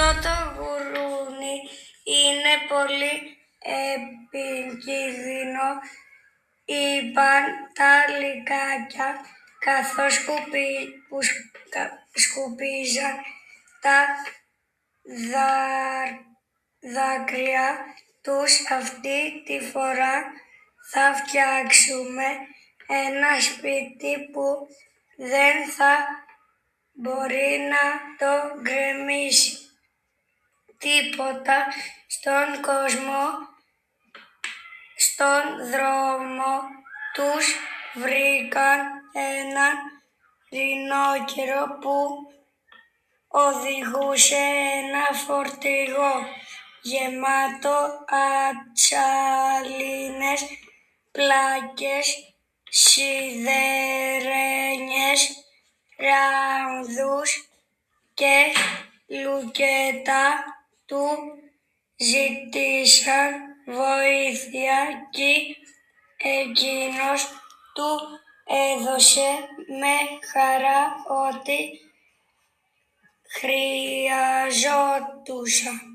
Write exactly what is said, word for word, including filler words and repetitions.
Αυτό το γουρούνι είναι πολύ επικίνδυνο, είπαν τα λυκάκια καθώς σκουπί, που σκα, σκουπίζαν τα δα, δάκρυα τους. Αυτή τη φορά θα φτιάξουμε ένα σπίτι που δεν θα μπορεί να το γκρεμίσει τίποτα στον κόσμο. Στον δρόμο τους βρήκαν έναν ρινόκερο που οδηγούσε ένα φορτηγό γεμάτο ατσαλίνες, πλάκες, σιδερένιες, ράμδους και λουκέτα. Του ζητήσαν βοήθεια κι εκείνος του έδωσε με χαρά ό,τι χρειαζόντουσαν.